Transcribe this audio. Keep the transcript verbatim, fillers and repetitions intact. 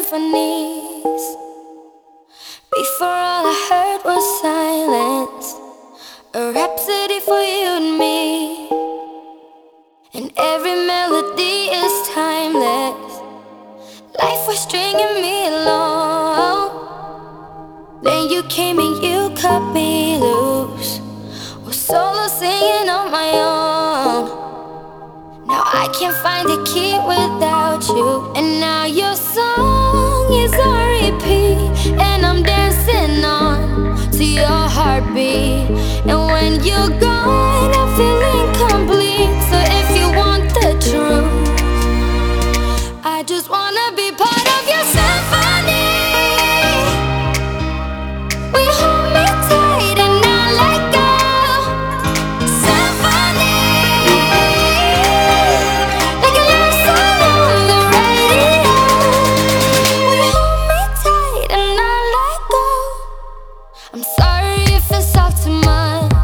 symphonies. Before all I heard was silence, a rhapsody for you and me. And every melody is timeless. Life was stringing me along. Then you came and you cut me loose. Was solo singing on my own. Now I can't find a key without you. And now your song is on repeat, and I'm dancing on to your heartbeat. And when you're gone, I feel incomplete. So if you want the truth, I just wanna be part of your symphony. We hold me tight and not let go. Symphony, like a love song on the radio. We hold me tight and not let go. I'm sorry if it's all too much.